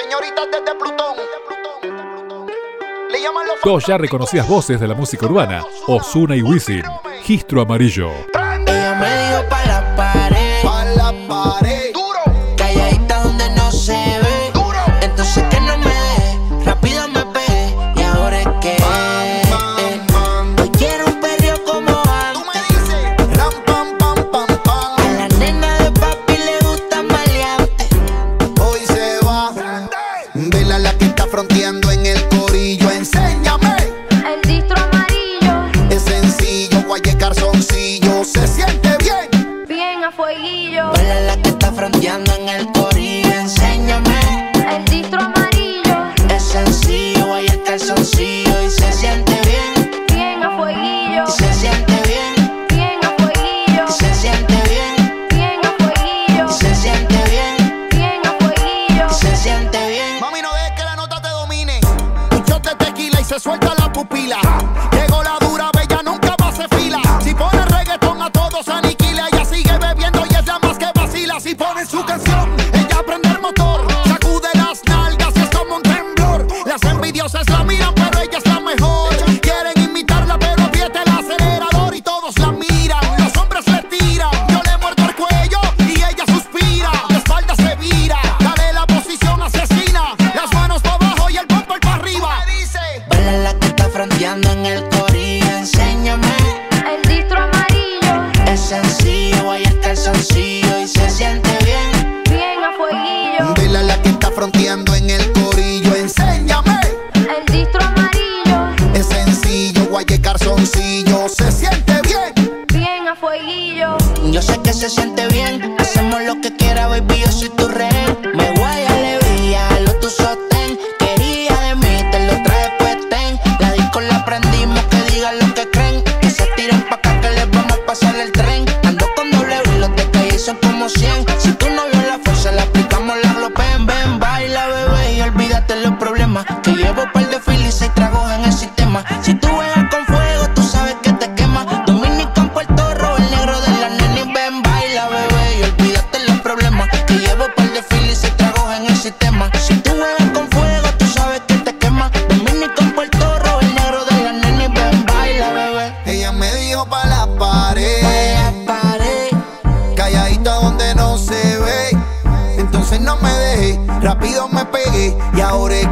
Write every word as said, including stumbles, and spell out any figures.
señoritas desde Plutón. Le llaman los Dos ya reconocidas voces de la música urbana, Ozuna y Wisin, Gistro Amarillo. Ella me dijo pa' la pared, pa' la pared, duro, calladita donde no se ve, duro. Entonces que no me deje, rápido me pegué. Y ahora es que Pam, pam, hoy quiero un perreo como tú me antes. dices, ram, pam, pam, pam, pam. A la nena de papi le gusta maleante. Hoy se va, vela la que está fronteando en el corillo. Enséñame, El distro amarillo, es sencillo, guaye calzoncillo. Se siente bien, bien a fueguillo. Vela la que está fronteando en el corillo. Enséñame, El distro amarillo, es sencillo, hay el calzoncillo. Y se siente bien, bien a fueguillo. y se siente bien, Bien a fueguillo, y se siente bien, bien a fueguillo. y se siente bien, Bien a fueguillo. y se siente bien. mami, no dejes que la nota te domine. Un shot de tequila y se suelta la pupila. Llegó la dura, bella, nunca va a hacer fila. Si pone reggaetón a todos aniquila. Ella sigue bebiendo y es la más que vacila. Si pone su canción, ella prende el motor. Sacude las nalgas y es como un temblor. Las envidiosas la miran, pero ella es la mejor. Quieren imitarla, pero aprieta el acelerador y todos la miran. Los hombres le tiran, yo le muerdo el cuello y ella suspira. La espalda se vira, dale la posición asesina. Las manos para abajo y el bumper para arriba. Dice, Vela la que está fronteando en el corillo. Enséñame, El distro amarillo, es sencillo, hay el calzoncillo. Y se siente bien, bien a fueguillo. vela la que está fronteando en el corillo. Enséñame, El distro amarillo, es sencillo, guaye calzoncillo. Se siente bien, bien a fueguillo. yo sé que se siente bien. Hacemos lo que quiera, baby, yo soy tu rehén. Me voy a alegría, lo tu sostén. Quería de mí, te lo traje pues ten. La disco la prendimos, que digan lo que creen. Que se tiren pa' acá, que les vamos a pasar el tren. Ando con doble y los de calle son como cien. Si tú no vio la fuerza, la aplicamos, la glopen. Ven, baila, bebé, y olvídate los problemas. Que llevo par de filis y tragos en el sistema. Si tú juegas con fuego, tú sabes que te quema. Dominican, Puerto Rico, el negro de la nena. Y ven, baila, bebé, y olvídate los problemas. Que llevo par de filis y tragos en el sistema. Si tú juegas con fuego, tú sabes que te quema. Dominican, Puerto Rico, el negro de la nena. Y ven, baila, bebé. ella me dijo pa' la pared, Vaya pared, calladita donde no se ve. Entonces no me dejé, rápido me pegué y ahora es